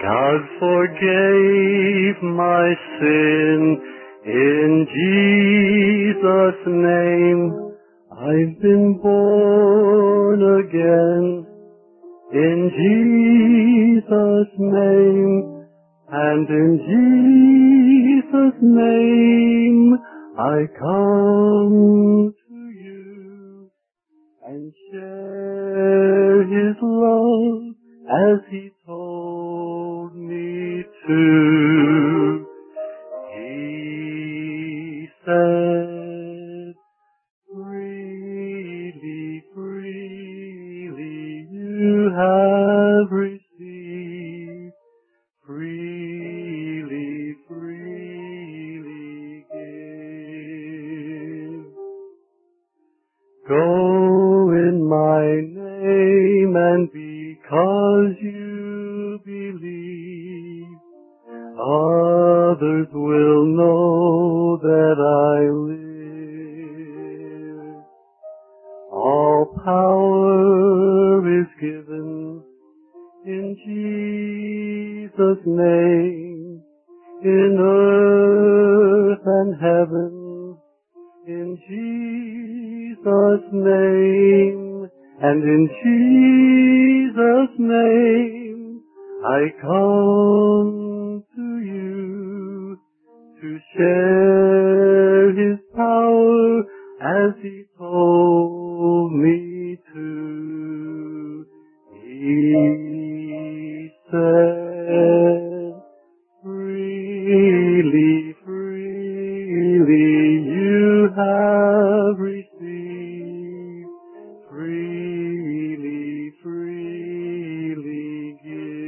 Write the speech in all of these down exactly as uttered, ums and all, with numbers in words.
God forgave my sin in Jesus' name. I've been born again in Jesus' name, and in Jesus' name I come to you and share His love as He told me to. He said, freely, freely you have received, freely, freely give. Go in my name, and because you believe, others will know that I live. All power is given in Jesus' name, in earth and heaven, in Jesus' name, and in Jesus' name I come to you to share His power as He told me to. He said, freely, freely you have received, freely, freely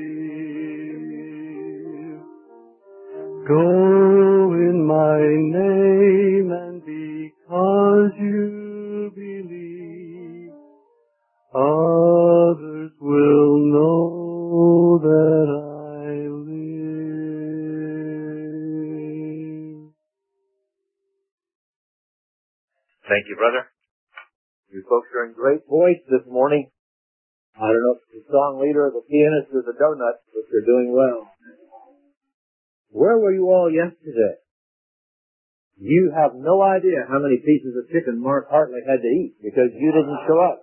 give. Go in my name, and because you believe, others will know that I live. Thank you, brother. You folks are in great voice this morning. I don't know if it's the song leader or the pianist or the donuts, but you're doing well. Where were you all yesterday? You have no idea how many pieces of chicken Mark Hartley had to eat because you didn't show up.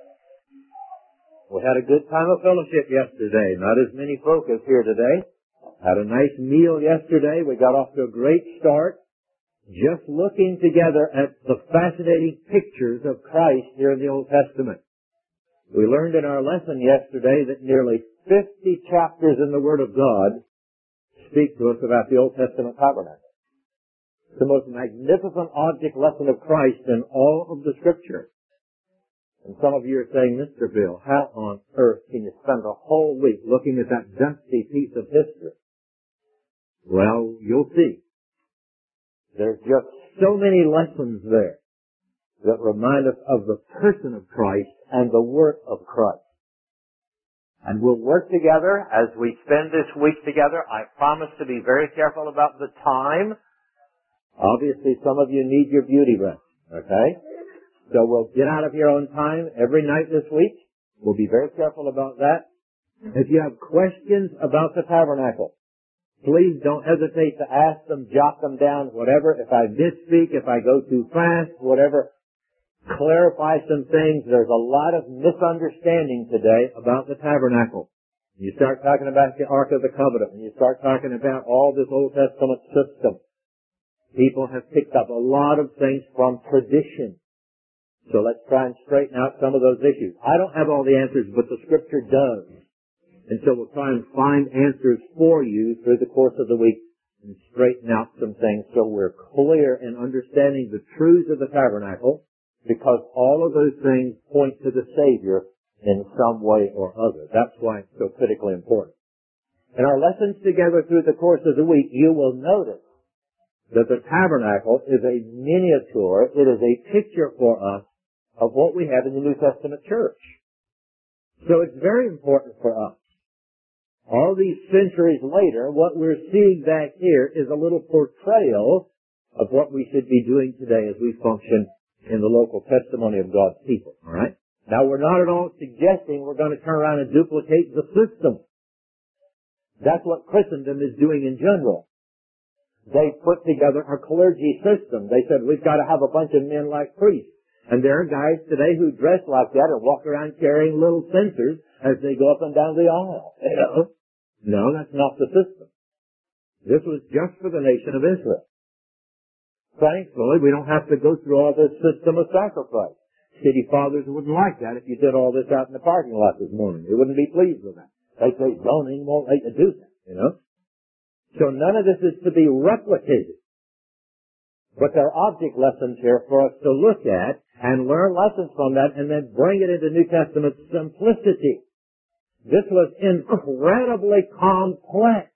We had a good time of fellowship yesterday. Not as many folk as here today. Had a nice meal yesterday. We got off to a great start. Just looking together at the fascinating pictures of Christ here in the Old Testament. We learned in our lesson yesterday that nearly fifty chapters in the Word of God speak to us about the Old Testament tabernacle. It's the most magnificent object lesson of Christ in all of the Scripture. And some of you are saying, Mister Bill, how on earth can you spend a whole week looking at that dusty piece of history? Well, you'll see. There's just so many lessons there that remind us of the person of Christ and the work of Christ. And we'll work together as we spend this week together. I promise to be very careful about the time. Obviously, some of you need your beauty rest, okay? So we'll get out of here on time every night this week. We'll be very careful about that. If you have questions about the tabernacle, please don't hesitate to ask them, jot them down, whatever. If I misspeak, if I go too fast, whatever, clarify some things. There's a lot of misunderstanding today about the tabernacle. You start talking about the Ark of the Covenant, and you start talking about all this Old Testament system. People have picked up a lot of things from tradition. So let's try and straighten out some of those issues. I don't have all the answers, but the Scripture does. And so we'll try and find answers for you through the course of the week and straighten out some things so we're clear in understanding the truths of the tabernacle, because all of those things point to the Savior in some way or other. That's why it's so critically important. In our lessons together through the course of the week, you will notice that the tabernacle is a miniature, it is a picture for us of what we have in the New Testament church. So it's very important for us. All these centuries later, what we're seeing back here is a little portrayal of what we should be doing today as we function in the local testimony of God's people. All right? Now, we're not at all suggesting we're going to turn around and duplicate the system. That's what Christendom is doing in general. They put together a clergy system. They said, we've got to have a bunch of men like priests. And there are guys today who dress like that and walk around carrying little censers as they go up and down the aisle. You know? No, that's not the system. This was just for the nation of Israel. Thankfully, we don't have to go through all this system of sacrifice. City fathers wouldn't like that if you did all this out in the parking lot this morning. They wouldn't be pleased with that. They'd say zoning won't let you do that, you know? So none of this is to be replicated. But there are object lessons here for us to look at and learn lessons from that and then bring it into New Testament simplicity. This was incredibly complex,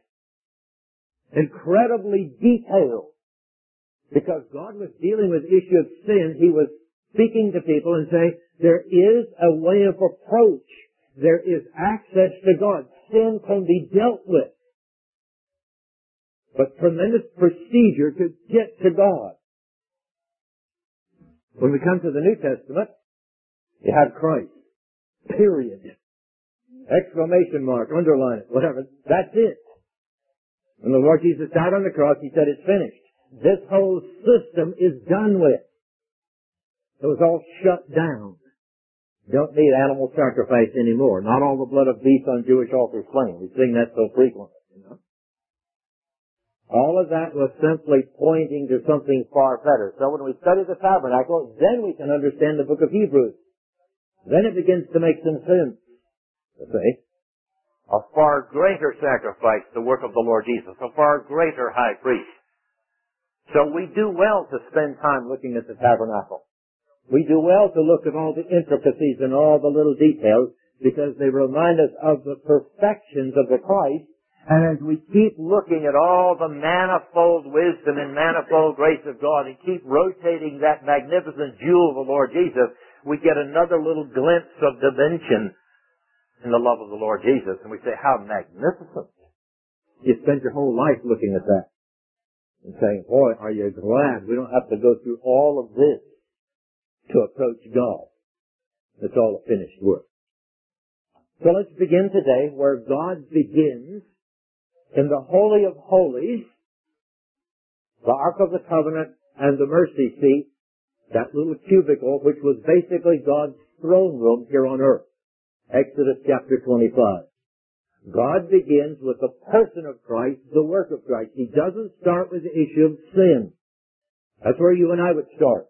incredibly detailed, because God was dealing with the issue of sin. He was speaking to people and saying, there is a way of approach. There is access to God. Sin can be dealt with. But tremendous procedure to get to God. When we come to the New Testament, you have Christ. Period. Exclamation mark, underline it, whatever. That's it. When the Lord Jesus died on the cross, He said, it's finished. This whole system is done with. It was all shut down. Don't need animal sacrifice anymore. Not all the blood of beasts on Jewish altars slain. We sing that so frequently, you know. All of that was simply pointing to something far better. So when we study the tabernacle, then we can understand the book of Hebrews. Then it begins to make some sense. You see? A far greater sacrifice, the work of the Lord Jesus. A far greater high priest. So we do well to spend time looking at the tabernacle. We do well to look at all the intricacies and all the little details because they remind us of the perfections of the Christ. And as we keep looking at all the manifold wisdom and manifold grace of God and keep rotating that magnificent jewel of the Lord Jesus, we get another little glimpse of dimension in the love of the Lord Jesus. And we say, how magnificent. You spend your whole life looking at that and saying, boy, are you glad we don't have to go through all of this to approach God. It's all a finished work. So let's begin today where God begins in the Holy of Holies, the Ark of the Covenant and the mercy seat, that little cubicle which was basically God's throne room here on earth. Exodus chapter twenty-five. God begins with the person of Christ, the work of Christ. He doesn't start with the issue of sin. That's where you and I would start.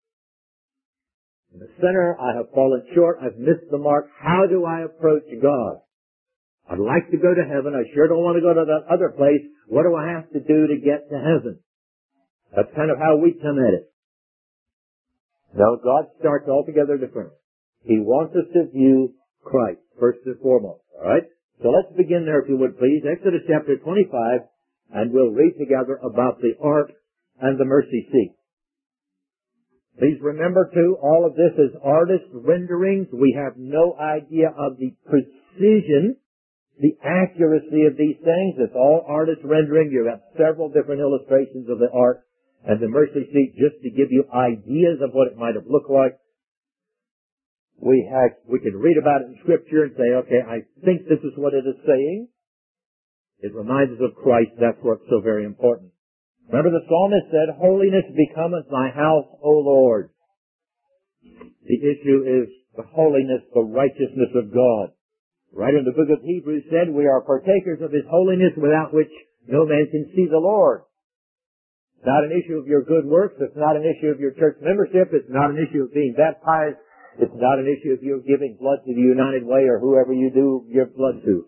In the sinner, I have fallen short. I've missed the mark. How do I approach God? I'd like to go to heaven. I sure don't want to go to that other place. What do I have to do to get to heaven? That's kind of how we come at it. No, God starts altogether different. He wants us to view Christ first and foremost. All right? So let's begin there, if you would, please. Exodus chapter twenty-five, and we'll read together about the ark and the mercy seat. Please remember, too, all of this is artist renderings. We have no idea of the precision, the accuracy of these things. It's all artist rendering. You have several different illustrations of the ark and the mercy seat just to give you ideas of what it might have looked like. We have, we can read about it in Scripture and say, okay, I think this is what it is saying. It reminds us of Christ. That's what's so very important. Remember the psalmist said, holiness becometh my house, O Lord. The issue is the holiness, the righteousness of God. Right in the book of Hebrews said, we are partakers of His holiness without which no man can see the Lord. It's not an issue of your good works. It's not an issue of your church membership. It's not an issue of being baptized. It's not an issue of you giving blood to the United Way or whoever you do give blood to.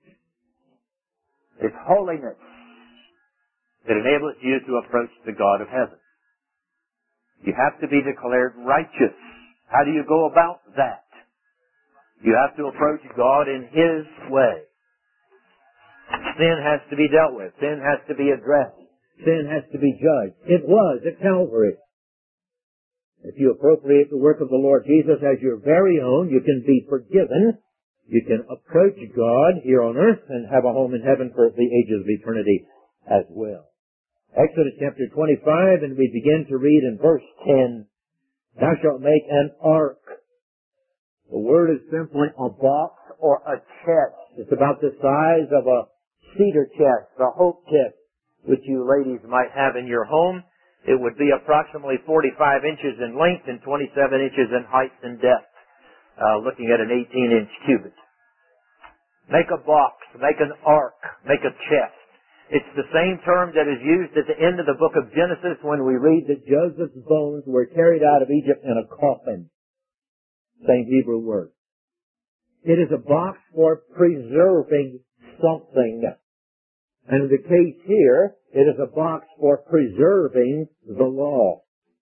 It's holiness that enables you to approach the God of heaven. You have to be declared righteous. How do you go about that? You have to approach God in His way. Sin has to be dealt with. Sin has to be addressed. Sin has to be judged. It was at Calvary. If you appropriate the work of the Lord Jesus as your very own, you can be forgiven. You can approach God here on earth and have a home in heaven for the ages of eternity as well. Exodus chapter twenty-five, and we begin to read in verse ten, Thou shalt make an ark. The word is simply a box or a chest. It's about the size of a cedar chest, a hope chest, which you ladies might have in your home. It would be approximately forty-five inches in length and twenty-seven inches in height and depth, uh, looking at an eighteen inch cubit. Make a box, make an ark, make a chest. It's the same term that is used at the end of the book of Genesis when we read that Joseph's bones were carried out of Egypt in a coffin. Same Hebrew word. It is a box for preserving something. And in the case here, it is a box for preserving the law.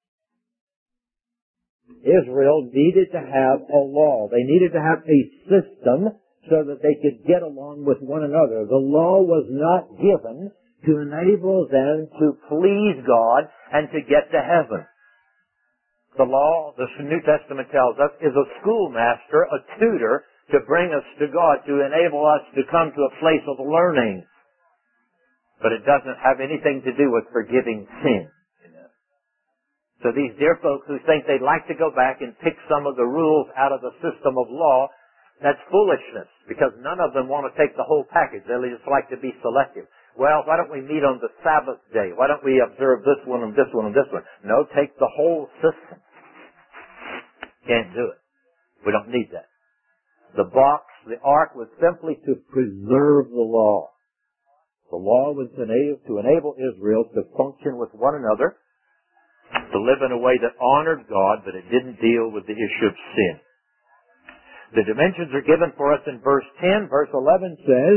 Israel needed to have a law. They needed to have a system so that they could get along with one another. The law was not given to enable them to please God and to get to heaven. The law, the New Testament tells us, is a schoolmaster, a tutor, to bring us to God, to enable us to come to a place of learning. But it doesn't have anything to do with forgiving sin. So these dear folk who think they'd like to go back and pick some of the rules out of the system of law, that's foolishness, because none of them want to take the whole package. They just like to be selective. Well, why don't we meet on the Sabbath day? Why don't we observe this one and this one and this one? No, take the whole system. Can't do it. We don't need that. The box, the ark, was simply to preserve the law. The law was to enable, to enable Israel to function with one another, to live in a way that honored God, but it didn't deal with the issue of sin. The dimensions are given for us in verse ten. Verse eleven says,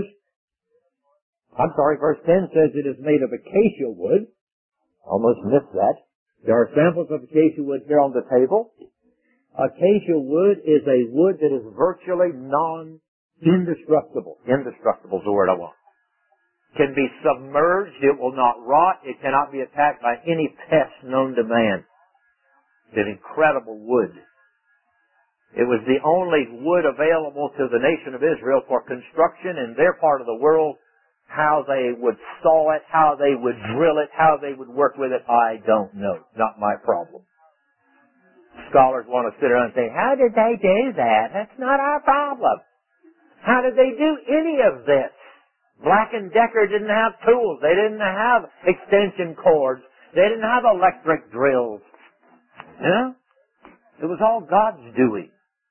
I'm sorry, verse ten says it is made of acacia wood. Almost missed that. There are samples of acacia wood here on the table. Acacia wood is a wood that is virtually non-indestructible. Indestructible is the word I want. Can be submerged. It will not rot. It cannot be attacked by any pest known to man. It's an incredible wood. It was the only wood available to the nation of Israel for construction in their part of the world. How they would saw it, how they would drill it, how they would work with it, I don't know. Not my problem. Scholars want to sit around and say, how did they do that? That's not our problem. How did they do any of this? Black and Decker didn't have tools. They didn't have extension cords. They didn't have electric drills. You know? It was all God's doing,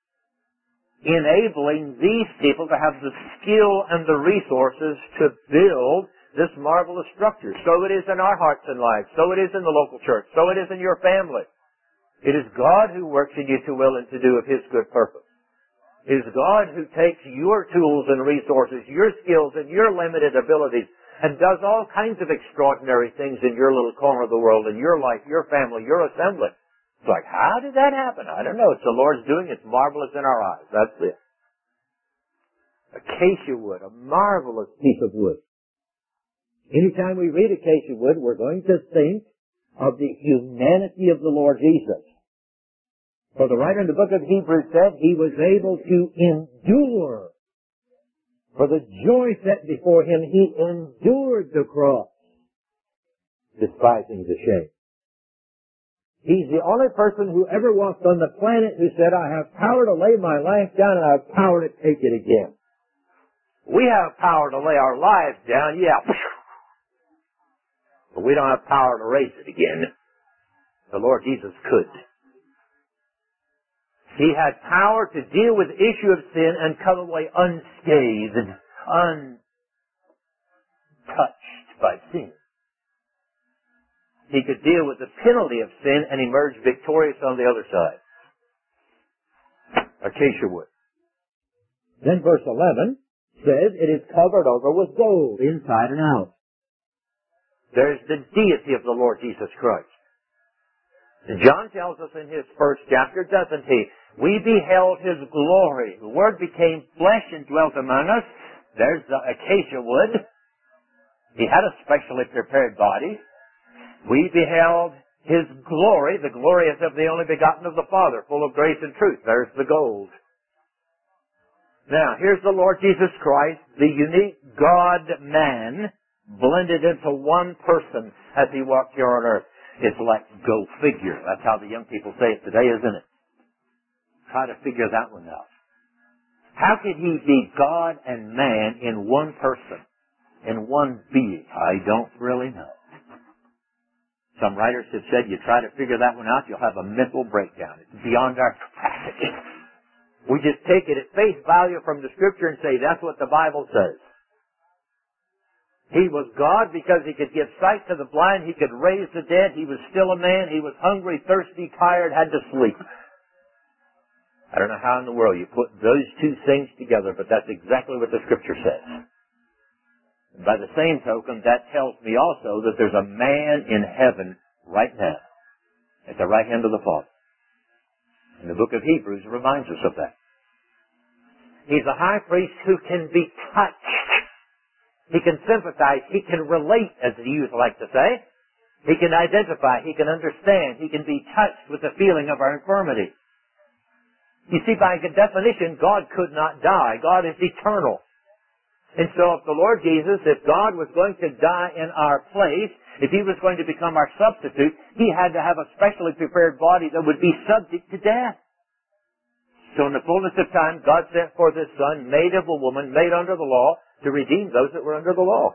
enabling these people to have the skill and the resources to build this marvelous structure. So it is in our hearts and lives. So it is in the local church. So it is in your family. It is God who works in you to will and to do of His good purpose. It is God who takes your tools and resources, your skills and your limited abilities, and does all kinds of extraordinary things in your little corner of the world, in your life, your family, your assembly. It's like, how did that happen? I don't know. It's the Lord's doing. It's marvelous in our eyes. That's it. Acacia wood, a marvelous piece of wood. Anytime we read acacia wood, we're going to think of the humanity of the Lord Jesus. For the writer in the book of Hebrews said he was able to endure. For the joy set before him, he endured the cross, despising the shame. He's the only person who ever walked on the planet who said, I have power to lay my life down and I have power to take it again. We have power to lay our lives down, yeah. But we don't have power to raise it again. The Lord Jesus could. He had power to deal with the issue of sin and come away unscathed, untouched by sin. He could deal with the penalty of sin and emerge victorious on the other side. Acacia wood. Then verse eleven says it is covered over with gold inside and out. There's the deity of the Lord Jesus Christ. And John tells us in his first chapter, doesn't he? We beheld His glory. The Word became flesh and dwelt among us. There's the acacia wood. He had a specially prepared body. We beheld His glory. The glory is of the only begotten of the Father, full of grace and truth. There's the gold. Now, here's the Lord Jesus Christ, the unique God-man, blended into one person as He walked here on earth. It's like, go figure. That's how the young people say it today, isn't it? Try to figure that one out. How could He be God and man in one person? in one being? I don't really know. Some writers have said you try to figure that one out, you'll have a mental breakdown. It's beyond our capacity. We just take it at face value from the Scripture and say, that's what the Bible says. He was God because He could give sight to the blind, He could raise the dead, He was still a man, He was hungry, thirsty, tired, had to sleep. I don't know how in the world you put those two things together, but that's exactly what the Scripture says. By the same token, that tells me also that there's a man in heaven right now at the right hand of the Father. And the book of Hebrews reminds us of that. He's a high priest who can be touched. He can sympathize. He can relate, as the youth like to say. He can identify. He can understand. He can be touched with the feeling of our infirmity. You see, by definition, God could not die. God is eternal. And so if the Lord Jesus, if God was going to die in our place, if He was going to become our substitute, He had to have a specially prepared body that would be subject to death. So in the fullness of time, God sent forth His Son, made of a woman, made under the law, to redeem those that were under the law.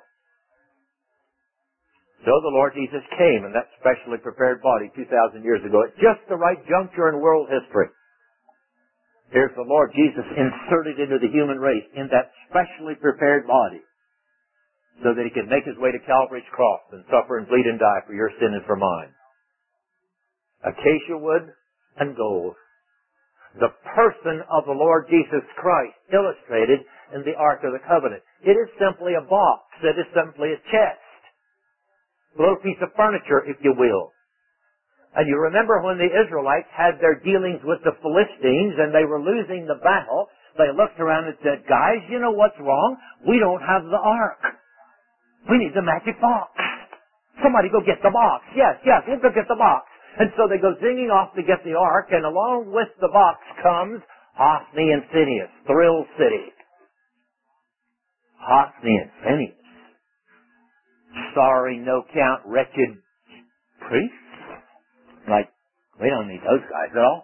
So the Lord Jesus came in that specially prepared body two thousand years ago at just the right juncture in world history. Here's the Lord Jesus inserted into the human race in that specially prepared body so that He could make His way to Calvary's cross and suffer and bleed and die for your sin and for mine. Acacia wood and gold. The person of the Lord Jesus Christ illustrated in the Ark of the Covenant. It is simply a box. It is simply a chest. A little piece of furniture, if you will. And you remember when the Israelites had their dealings with the Philistines and they were losing the battle, they looked around and said, guys, you know what's wrong? We don't have the ark. We need the magic box. Somebody go get the box. Yes, yes, we'll go get the box. And so they go zinging off to get the ark, and along with the box comes Hophni and Phinehas, Thrill City. Hophni and Phinehas. Sorry, no-count, wretched priests. Like, we don't need those guys at all.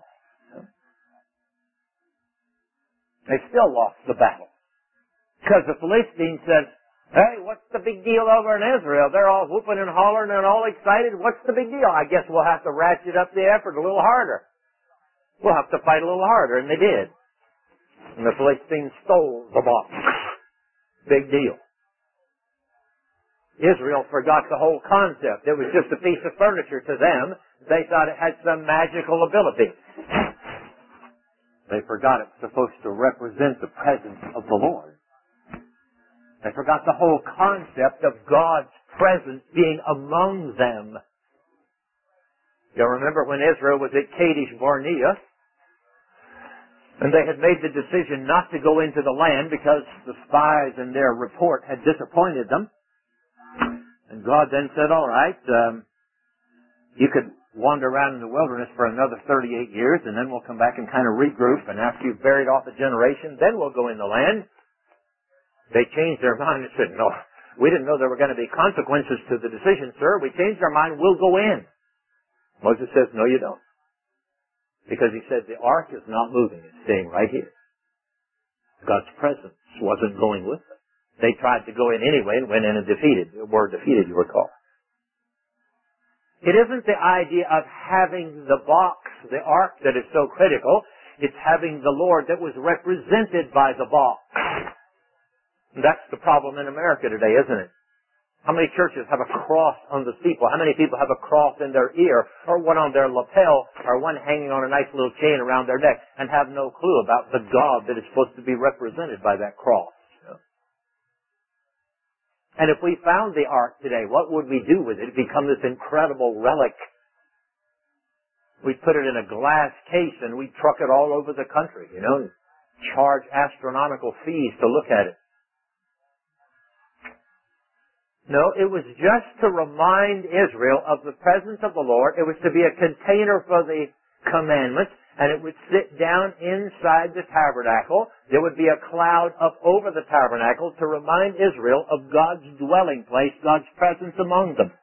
They still lost the battle. Because the Philistines said, hey, what's the big deal over in Israel? They're all whooping and hollering and all excited. What's the big deal? I guess we'll have to ratchet up the effort a little harder. We'll have to fight a little harder. And they did. And the Philistines stole the box. Big deal. Israel forgot the whole concept. It was just a piece of furniture to them. They thought it had some magical ability. They forgot it was supposed to represent the presence of the Lord. They forgot the whole concept of God's presence being among them. You remember when Israel was at Kadesh Barnea, and they had made the decision not to go into the land because the spies and their report had disappointed them. And God then said, all right, um, you could wander around in the wilderness for another thirty-eight years, and then we'll come back and kind of regroup, and after you've buried off a generation, then we'll go in the land. They changed their mind and said, no, we didn't know there were going to be consequences to the decision, sir. We changed our mind, we'll go in. Moses says, no, you don't. Because he said the ark is not moving, it's staying right here. God's presence wasn't going with them. They tried to go in anyway and went in and defeated, were defeated, you recall. It isn't the idea of having the box, the ark, that is so critical. It's having the Lord that was represented by the box. And that's the problem in America today, isn't it? How many churches have a cross on the steeple? How many people have a cross in their ear, or one on their lapel, or one hanging on a nice little chain around their neck, and have no clue about the God that is supposed to be represented by that cross? And if we found the ark today, what would we do with it? It'd become this incredible relic. We'd put it in a glass case and we'd truck it all over the country, you know, and charge astronomical fees to look at it. No, it was just to remind Israel of the presence of the Lord. It was to be a container for the commandments, and it would sit down inside the tabernacle. There would be a cloud up over the tabernacle to remind Israel of God's dwelling place, God's presence among them.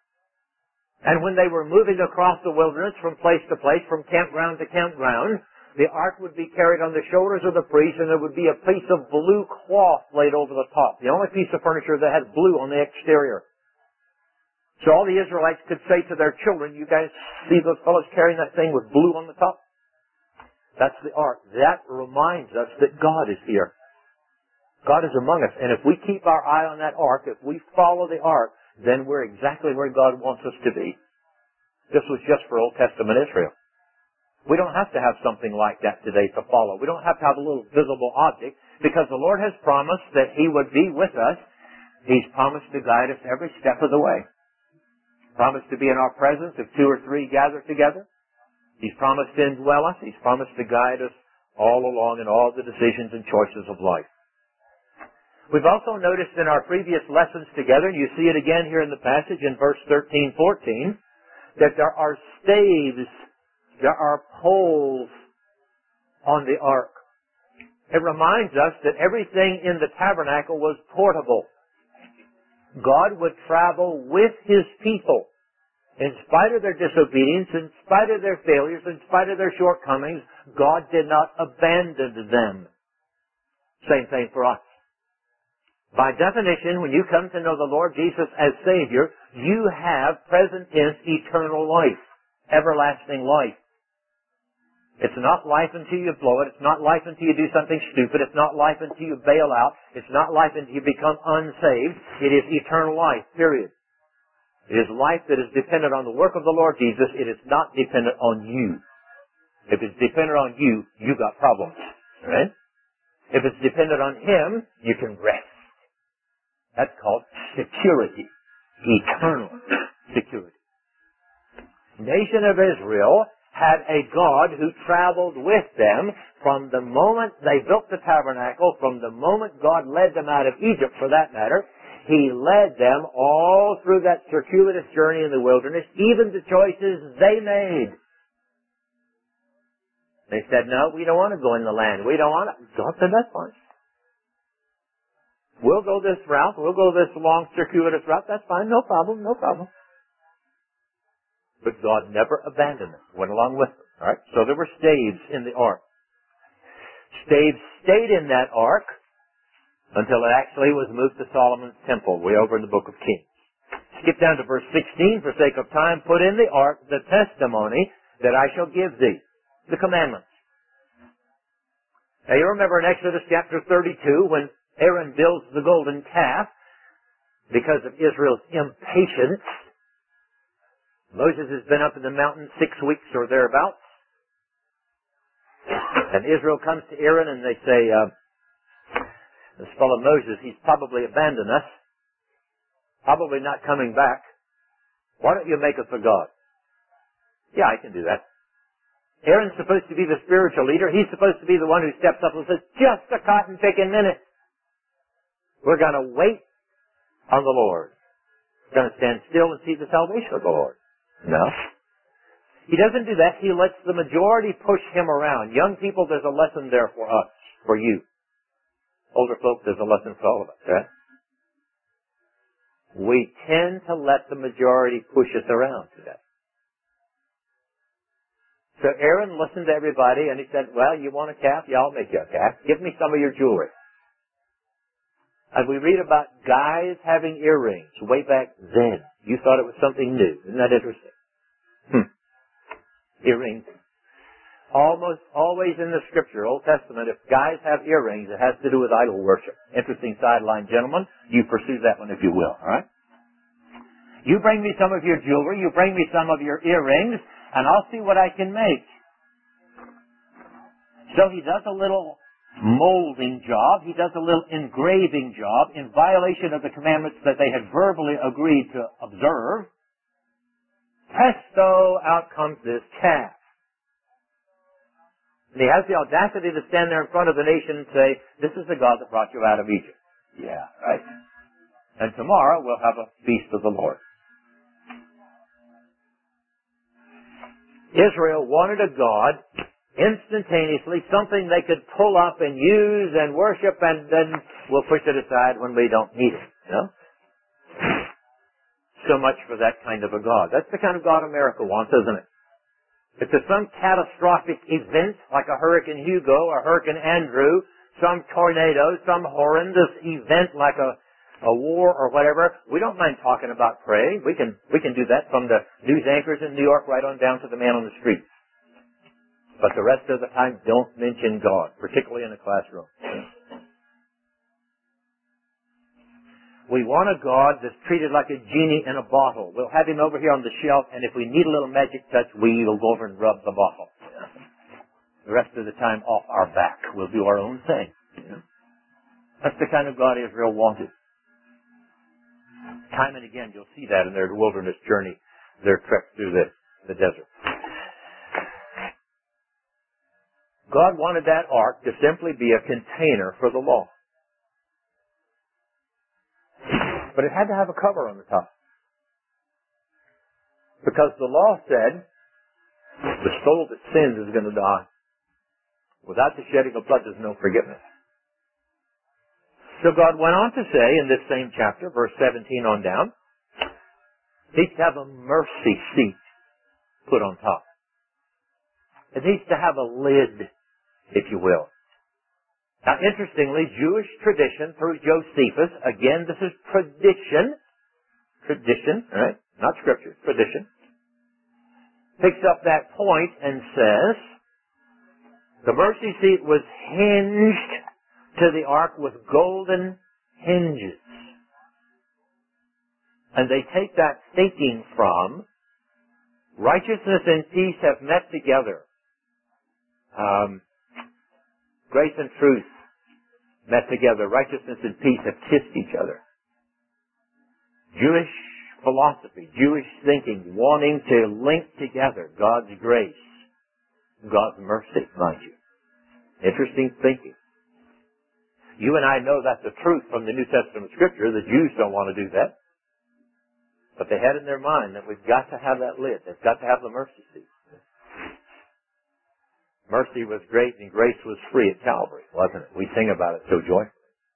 And when they were moving across the wilderness from place to place, from campground to campground, The ark would be carried on the shoulders of the priest, and there would be a piece of blue cloth laid over the top. The only piece of furniture that had blue on the exterior. So all the Israelites could say to their children, you guys see those fellows carrying that thing with blue on the top? That's the ark. That reminds us that God is here. God is among us. And if we keep our eye on that ark, if we follow the ark, then we're exactly where God wants us to be. This was just for Old Testament Israel. We don't have to have something like that today to follow. We don't have to have a little visible object, because the Lord has promised that He would be with us. He's promised to guide us every step of the way. Promised to be in our presence if two or three gather together. He's promised to indwell us. He's promised to guide us all along in all the decisions and choices of life. We've also noticed in our previous lessons together, and you see it again here in the passage in verse thirteen, fourteen, that there are staves, there are poles on the ark. It reminds us that everything in the tabernacle was portable. God would travel with His people. In spite of their disobedience, in spite of their failures, in spite of their shortcomings, God did not abandon them. Same thing for us. By definition, when you come to know the Lord Jesus as Savior, you have present tense eternal life, everlasting life. It's not life until you blow it. It's not life until you do something stupid. It's not life until you bail out. It's not life until you become unsaved. It is eternal life, period. It is life that is dependent on the work of the Lord Jesus. It is not dependent on you. If it's dependent on you, you got problems. Right? If it's dependent on Him, you can rest. That's called security. Eternal security. Nation of Israel had a God who traveled with them from the moment they built the tabernacle, from the moment God led them out of Egypt, for that matter. He led them all through that circuitous journey in the wilderness, even to choices they made. They said, no, we don't want to go in the land. We don't want to. God said, that's fine. We'll go this route. We'll go this long circuitous route. That's fine. No problem. No problem. But God never abandoned them. Went along with them. All right. So there were staves in the ark. Staves stayed in that ark until it actually was moved to Solomon's temple, way over in the book of Kings. Skip down to verse sixteen for sake of time. Put in the ark the testimony that I shall give thee. The commandments. Now you remember in Exodus chapter thirty-two when Aaron builds the golden calf because of Israel's impatience. Moses has been up in the mountain six weeks or thereabouts. And Israel comes to Aaron and they say, uh, this fellow Moses, he's probably abandoned us. Probably not coming back. Why don't you make us a god? Yeah, I can do that. Aaron's supposed to be the spiritual leader. He's supposed to be the one who steps up and says, just a cotton picking minute. We're going to wait on the Lord. We're going to stand still and see the salvation of the Lord. No. He doesn't do that. He lets the majority push him around. Young people, there's a lesson there for us, for you. Older folk, there's a lesson for all of us. Right? We tend to let the majority push us around today. So Aaron listened to everybody and he said, well, you want a calf? Yeah, I'll make you a calf. Give me some of your jewelry. And we read about guys having earrings way back then. You thought it was something new. Isn't that interesting? Hmm. Earrings. Almost always in the Scripture, Old Testament, if guys have earrings, it has to do with idol worship. Interesting sideline, gentlemen. You pursue that one if you will, all right? You bring me some of your jewelry, you bring me some of your earrings, and I'll see what I can make. So he does a little molding job. He does a little engraving job in violation of the commandments that they had verbally agreed to observe. Presto, out comes this calf. And he has the audacity to stand there in front of the nation and say, this is the God that brought you out of Egypt. Yeah, right. And tomorrow we'll have a feast of the Lord. Israel wanted a God instantaneously, something they could pull up and use and worship, and then we'll push it aside when we don't need it. You know? So much for that kind of a God. That's the kind of God America wants, isn't it? If there's some catastrophic event like a Hurricane Hugo or Hurricane Andrew, some tornado, some horrendous event like a, a war or whatever, we don't mind talking about praying. We can, we can do that from the news anchors in New York right on down to the man on the street. But the rest of the time, don't mention God, particularly in a classroom. We want a God that's treated like a genie in a bottle. We'll have him over here on the shelf, and if we need a little magic touch, we'll go over and rub the bottle. The rest of the time, off our back. We'll do our own thing. That's the kind of God Israel wanted. Time and again, you'll see that in their wilderness journey, their trek through the, the desert. God wanted that ark to simply be a container for the law. But it had to have a cover on the top. Because the law said, the soul that sins is going to die. Without the shedding of blood, there's no forgiveness. So God went on to say in this same chapter, verse seventeen on down, it needs to have a mercy seat put on top. It needs to have a lid, if you will. Now, interestingly, Jewish tradition through Josephus, again, this is tradition, tradition, right? Not scripture, tradition, picks up that point and says, the mercy seat was hinged to the ark with golden hinges. And they take that thinking from righteousness and peace have met together. Um, grace and truth met together. Righteousness and peace have kissed each other. Jewish philosophy, Jewish thinking, wanting to link together God's grace, God's mercy, mind you. Interesting thinking. You and I know that's the truth from the New Testament Scripture. The Jews don't want to do that. But they had in their mind that we've got to have that lid. They've got to have the mercy seat. Mercy was great and grace was free at Calvary, wasn't it? We sing about it so joyfully.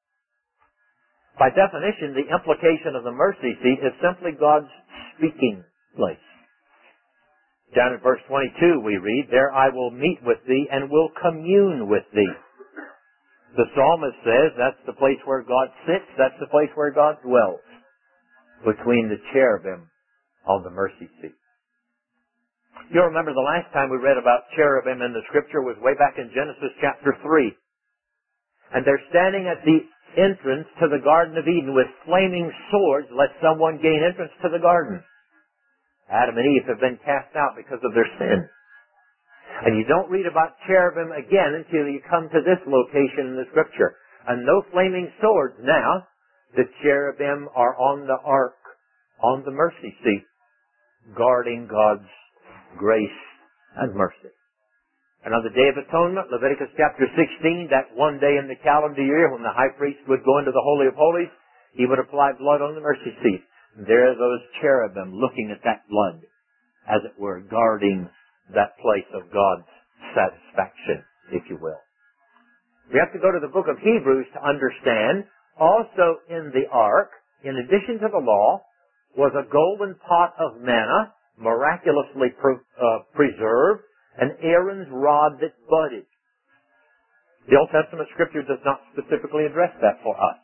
By definition, the implication of the mercy seat is simply God's speaking place. Down in verse twenty-two we read, there I will meet with thee and will commune with thee. The psalmist says that's the place where God sits, that's the place where God dwells, between the cherubim on the mercy seat. You'll remember the last time we read about cherubim in the Scripture was way back in Genesis chapter three. And they're standing at the entrance to the Garden of Eden with flaming swords lest someone gain entrance to the garden. Adam and Eve have been cast out because of their sin. And you don't read about cherubim again until you come to this location in the Scripture. And no flaming swords now. The cherubim are on the ark, on the mercy seat, guarding God's grace and mercy. And on the Day of Atonement, Leviticus chapter sixteen, that one day in the calendar year when the high priest would go into the Holy of Holies, he would apply blood on the mercy seat. And there are those cherubim looking at that blood, as it were, guarding that place of God's satisfaction, if you will. We have to go to the book of Hebrews to understand, also in the ark, in addition to the law, was a golden pot of manna, miraculously pre- uh, preserved, and Aaron's rod that budded. The Old Testament Scripture does not specifically address that for us.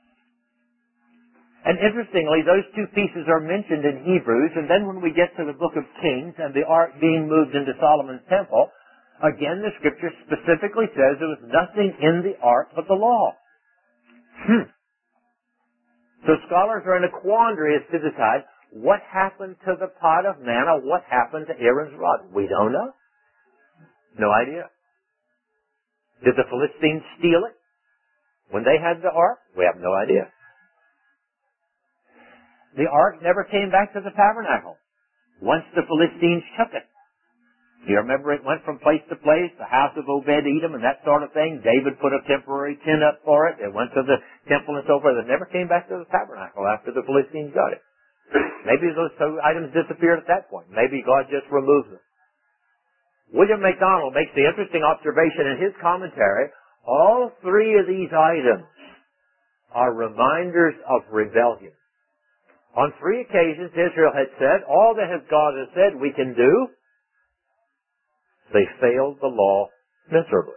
And interestingly, those two pieces are mentioned in Hebrews, and then when we get to the book of Kings and the ark being moved into Solomon's temple, again the Scripture specifically says there was nothing in the ark but the law. Hmm. So scholars are in a quandary as to decide what happened to the pot of manna, what happened to Aaron's rod. We don't know. No idea. Did the Philistines steal it when they had the ark? We have no idea. The ark never came back to the tabernacle once the Philistines took it. You remember it went from place to place, the house of Obed-Edom and that sort of thing. David put a temporary tent up for it. It went to the temple and so forth. It never came back to the tabernacle after the Philistines got it. Maybe those two items disappeared at that point. Maybe God just removed them. William MacDonald makes the interesting observation in his commentary. All three of these items are reminders of rebellion. On three occasions, Israel had said, all that God has said we can do. They failed the law miserably.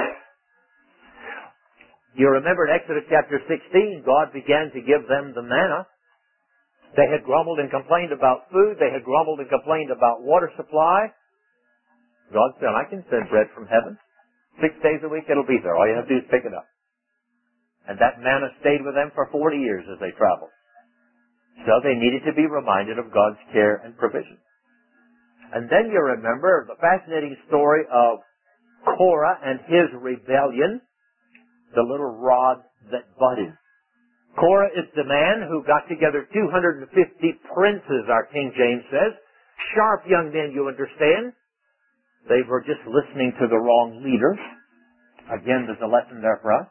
You remember in Exodus chapter sixteen, God began to give them the manna. They had grumbled and complained about food. They had grumbled and complained about water supply. God said, I can send bread from heaven. Six days a week, it'll be there. All you have to do is pick it up. And that manna stayed with them for forty years as they traveled. So they needed to be reminded of God's care and provision. And then you remember the fascinating story of Korah and his rebellion, the little rod that budded. Korah is the man who got together two hundred fifty princes, our King James says. Sharp young men, you understand. They were just listening to the wrong leader. Again, there's a lesson there for us.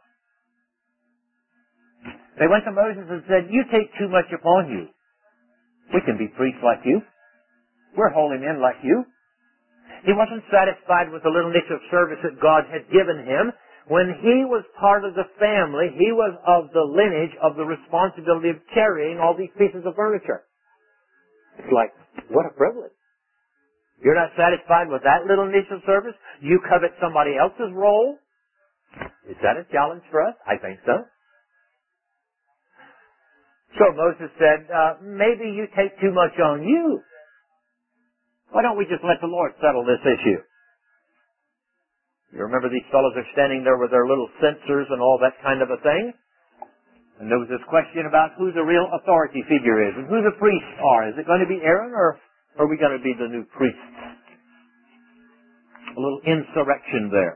They went to Moses and said, you take too much upon you. We can be priests like you. We're holy men like you. He wasn't satisfied with the little niche of service that God had given him. When he was part of the family, he was of the lineage of the responsibility of carrying all these pieces of furniture. It's like, what a privilege. You're not satisfied with that little niche of service? You covet somebody else's role? Is that a challenge for us? I think so. So Moses said, uh, maybe you take too much on you. Why don't we just let the Lord settle this issue? You remember these fellows are standing there with their little censers and all that kind of a thing? And there was this question about who the real authority figure is and who the priests are. Is it going to be Aaron or are we going to be the new priests? A little insurrection there.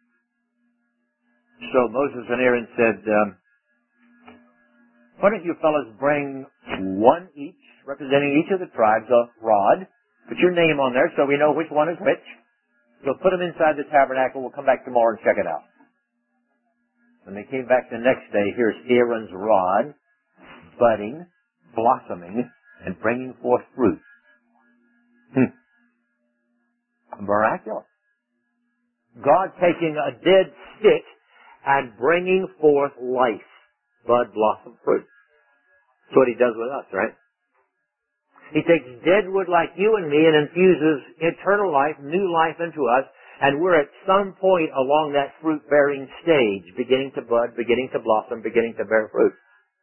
So Moses and Aaron said, um, why don't you fellows bring one each, representing each of the tribes, a rod. Put your name on there so we know which one is which. We'll put them inside the tabernacle. We'll come back tomorrow and check it out. When they came back the next day, here's Aaron's rod, budding, blossoming, and bringing forth fruit. Hmm. Miraculous. God taking a dead stick and bringing forth life, bud, blossom, fruit. That's what he does with us, right? He takes dead wood like you and me and infuses eternal life, new life into us, and we're at some point along that fruit-bearing stage, beginning to bud, beginning to blossom, beginning to bear fruit.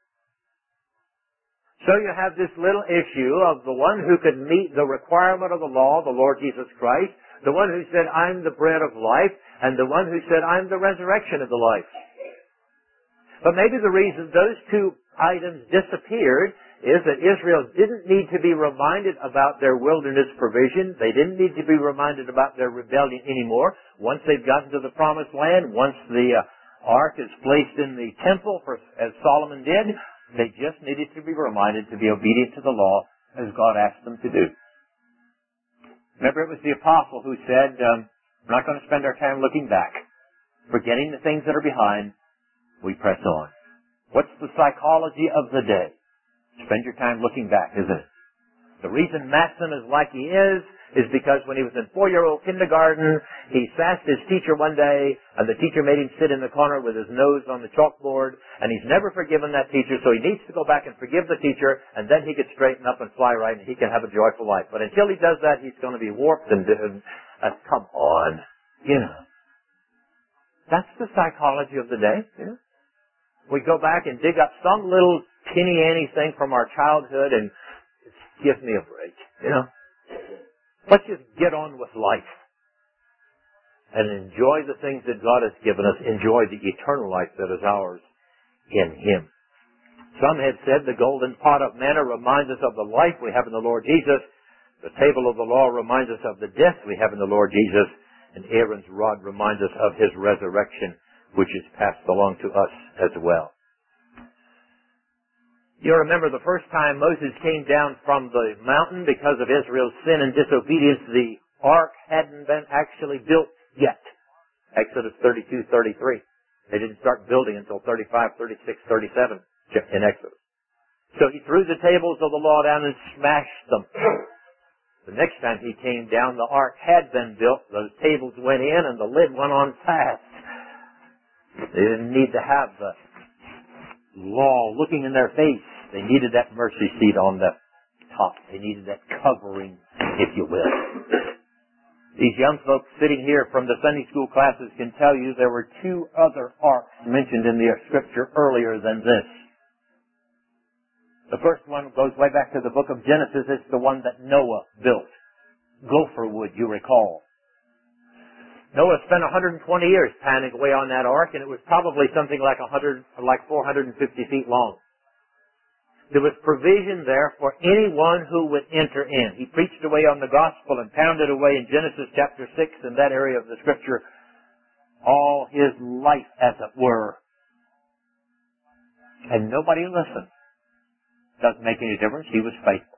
So you have this little issue of the one who could meet the requirement of the law, the Lord Jesus Christ, the one who said, I'm the bread of life, and the one who said, I'm the resurrection of the life. But maybe the reason those two items disappeared is that Israel didn't need to be reminded about their wilderness provision. They didn't need to be reminded about their rebellion anymore. Once they've gotten to the promised land, once the uh, ark is placed in the temple, for, as Solomon did, they just needed to be reminded to be obedient to the law as God asked them to do. Remember, it was the apostle who said, um, we're not going to spend our time looking back. Forgetting the things that are behind, we press on. What's the psychology of the day? Spend your time looking back, isn't it? The reason Matson is like he is, is because when he was in four-year-old kindergarten, he sassed his teacher one day, and the teacher made him sit in the corner with his nose on the chalkboard, and he's never forgiven that teacher, so he needs to go back and forgive the teacher, and then he could straighten up and fly right, and he can have a joyful life. But until he does that, he's going to be warped and, and uh, come on, you know. That's the psychology of the day, you know. We go back and dig up some little tinny-anny thing from our childhood and give me a break, you know. Let's just get on with life and enjoy the things that God has given us, enjoy the eternal life that is ours in Him. Some have said the golden pot of manna reminds us of the life we have in the Lord Jesus. The table of the law reminds us of the death we have in the Lord Jesus. And Aaron's rod reminds us of His resurrection, which is passed along to us as well. You remember the first time Moses came down from the mountain because of Israel's sin and disobedience, the ark hadn't been actually built yet. Exodus thirty-two, thirty-three. They didn't start building until thirty-five, thirty-six, thirty-seven in Exodus. So he threw the tables of the law down and smashed them. The next time he came down, the ark had been built, those tables went in, and the lid went on fast. They didn't need to have the law looking in their face. They needed that mercy seat on the top. They needed that covering, if you will. These young folks sitting here from the Sunday school classes can tell you there were two other arks mentioned in the Scripture earlier than this. The first one goes way back to the book of Genesis. It's the one that Noah built. Gopher wood, you recall. Noah spent one hundred twenty years panning away on that ark, and it was probably something like one hundred, like four hundred fifty feet long. There was provision there for anyone who would enter in. He preached away on the gospel and pounded away in Genesis chapter six in that area of the Scripture all his life, as it were. And nobody listened. Doesn't make any difference. He was faithful.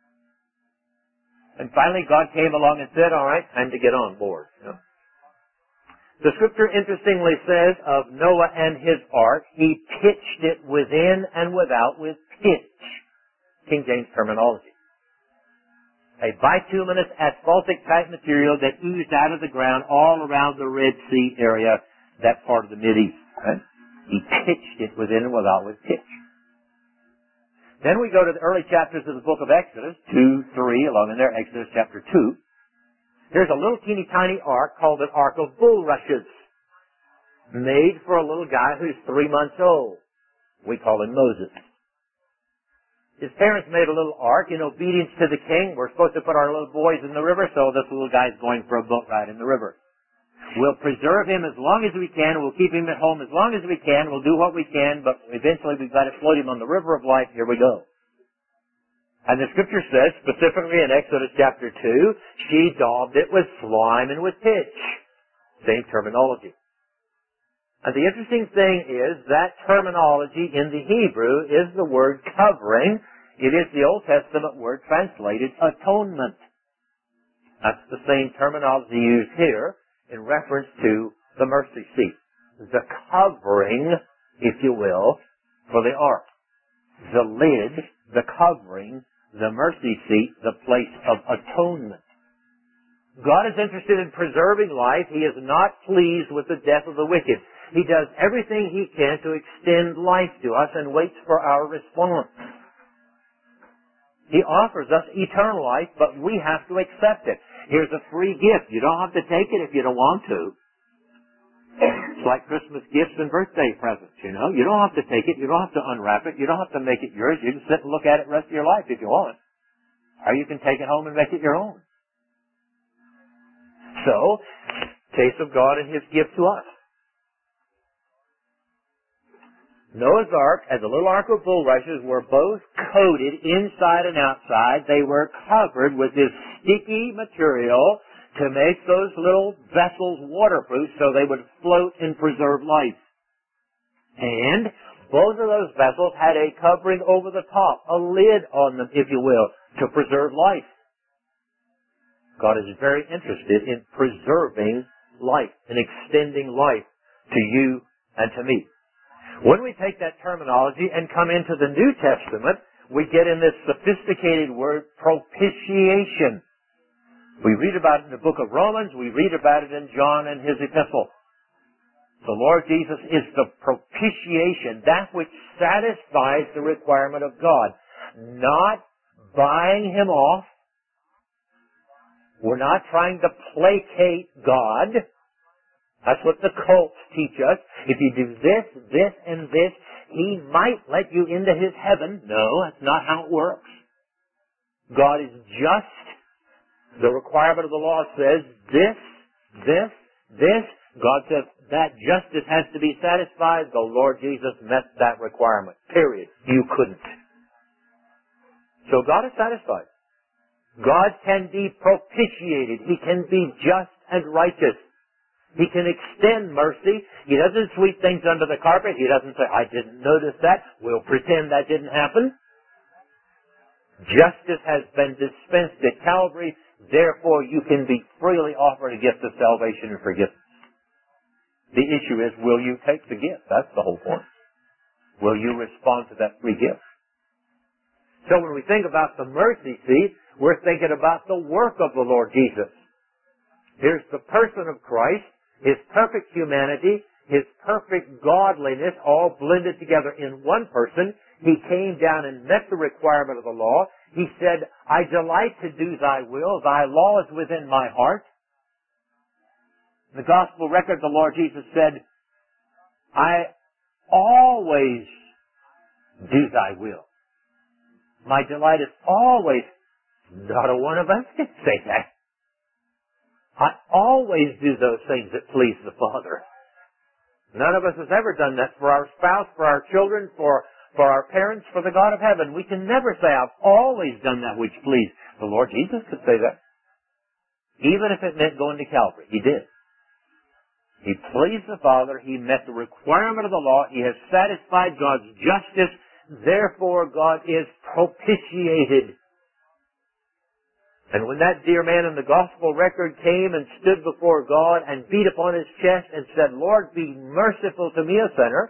And finally God came along and said, all right, time to get on board. You know? The Scripture interestingly says of Noah and his ark, he pitched it within and without with pitch. King James terminology. A bituminous asphaltic type material that oozed out of the ground all around the Red Sea area, that part of the Mideast. Right? He pitched it within and without with pitch. Then we go to the early chapters of the book of Exodus, two, three, along in there, Exodus chapter two. There's a little teeny tiny ark called an ark of bulrushes, made for a little guy who's three months old. We call him Moses. His parents made a little ark in obedience to the king. We're supposed to put our little boys in the river, so this little guy's going for a boat ride in the river. We'll preserve him as long as we can. We'll keep him at home as long as we can. We'll do what we can, but eventually we've got to float him on the river of life. Here we go. And the Scripture says, specifically in Exodus chapter two, she daubed it with slime and with pitch. Same terminology. And the interesting thing is that terminology in the Hebrew is the word covering. It is the Old Testament word translated atonement. That's the same terminology used here in reference to the mercy seat. The covering, if you will, for the ark. The lid, the covering, the mercy seat, the place of atonement. God is interested in preserving life. He is not pleased with the death of the wicked. He does everything He can to extend life to us and waits for our response. He offers us eternal life, but we have to accept it. Here's a free gift. You don't have to take it if you don't want to. It's like Christmas gifts and birthday presents, you know. You don't have to take it. You don't have to unwrap it. You don't have to make it yours. You can sit and look at it the rest of your life if you want. Or you can take it home and make it your own. So, case of God and His gift to us. Noah's Ark and the little ark of bulrushes were both coated inside and outside. They were covered with this sticky material to make those little vessels waterproof so they would float and preserve life. And both of those vessels had a covering over the top, a lid on them, if you will, to preserve life. God is very interested in preserving life and extending life to you and to me. When we take that terminology and come into the New Testament, we get in this sophisticated word, propitiation. We read about it in the book of Romans. We read about it in John and his epistle. The Lord Jesus is the propitiation, that which satisfies the requirement of God. Not buying Him off. We're not trying to placate God. That's what the cults teach us. If you do this, this, and this, He might let you into His heaven. No, that's not how it works. God is just. The requirement of the law says this, this, this. God says that justice has to be satisfied. The Lord Jesus met that requirement. Period. You couldn't. So God is satisfied. God can be propitiated. He can be just and righteous. He can extend mercy. He doesn't sweep things under the carpet. He doesn't say, I didn't notice that. We'll pretend that didn't happen. Justice has been dispensed at Calvary. Therefore, you can be freely offered a gift of salvation and forgiveness. The issue is, will you take the gift? That's the whole point. Will you respond to that free gift? So when we think about the mercy seat, we're thinking about the work of the Lord Jesus. Here's the person of Christ, His perfect humanity, His perfect godliness, all blended together in one person. He came down and met the requirement of the law. He said, I delight to do Thy will. Thy law is within my heart. In the gospel record, the Lord Jesus said, I always do thy will. My delight is always, not a one of us can say that. I always do those things that please the Father. None of us has ever done that for our spouse, for our children, for, for our parents, for the God of heaven. We can never say, I've always done that which pleased. The Lord Jesus could say that. Even if it meant going to Calvary. He did. He pleased the Father. He met the requirement of the law. He has satisfied God's justice. Therefore, God is propitiated. And when that dear man in the gospel record came and stood before God and beat upon his chest and said, Lord, be merciful to me, a sinner,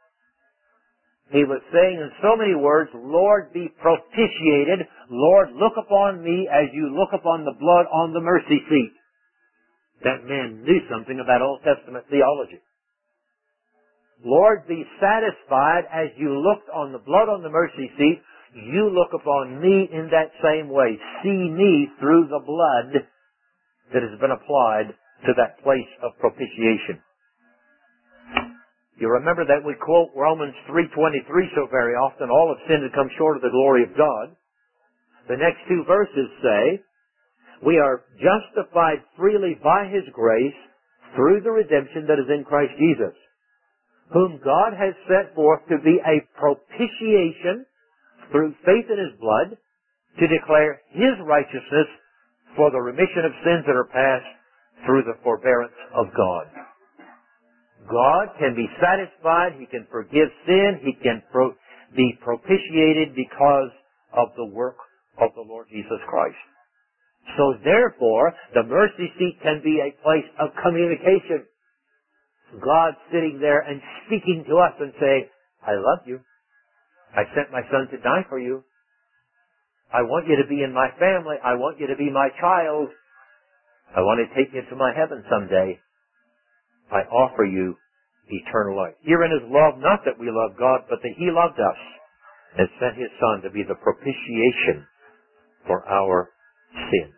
he was saying in so many words, Lord, be propitiated. Lord, look upon me as you look upon the blood on the mercy seat. That man knew something about Old Testament theology. Lord, be satisfied as you looked on the blood on the mercy seat. You look upon me in that same way. See me through the blood that has been applied to that place of propitiation. You remember that we quote Romans three twenty-three so very often, all have sinned and come short of the glory of God. The next two verses say, we are justified freely by His grace through the redemption that is in Christ Jesus, whom God has set forth to be a propitiation through faith in His blood to declare His righteousness for the remission of sins that are past through the forbearance of God. God can be satisfied. He can forgive sin. He can pro- be propitiated because of the work of the Lord Jesus Christ. So therefore, the mercy seat can be a place of communication. God sitting there and speaking to us and saying, I love you. I sent my son to die for you. I want you to be in my family. I want you to be my child. I want to take you to my heaven someday. I offer you eternal life. Herein is love, not that we love God, but that He loved us and sent His Son to be the propitiation for our sins.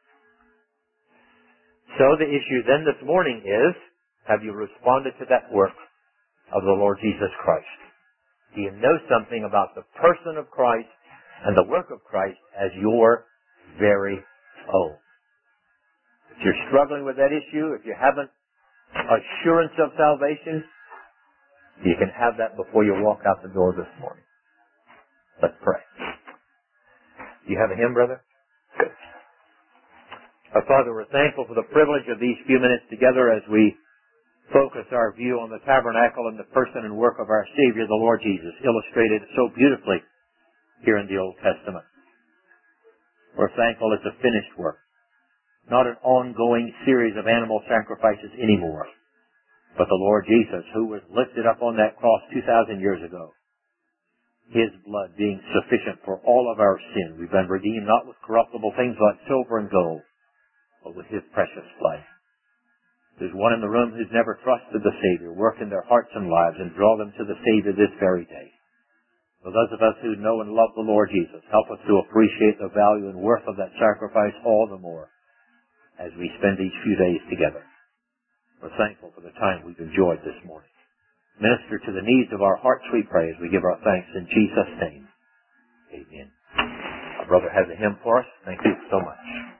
So the issue then this morning is, have you responded to that work of the Lord Jesus Christ? Do you know something about the person of Christ and the work of Christ as your very own? If you're struggling with that issue, if you haven't assurance of salvation, you can have that before you walk out the door this morning. Let's pray. Do you have a hymn, brother? Good. Our Father, we're thankful for the privilege of these few minutes together as we focus our view on the tabernacle and the person and work of our Savior, the Lord Jesus, illustrated so beautifully here in the Old Testament. We're thankful it's a finished work, not an ongoing series of animal sacrifices anymore, but the Lord Jesus, who was lifted up on that cross two thousand years ago, His blood being sufficient for all of our sin. We've been redeemed not with corruptible things like silver and gold, but with His precious blood. There's one in the room who's never trusted the Savior. Work in their hearts and lives and draw them to the Savior this very day. For those of us who know and love the Lord Jesus, help us to appreciate the value and worth of that sacrifice all the more as we spend these few days together. We're thankful for the time we've enjoyed this morning. Minister to the needs of our hearts, we pray, as we give our thanks in Jesus' name. Amen. Our brother has a hymn for us. Thank you so much.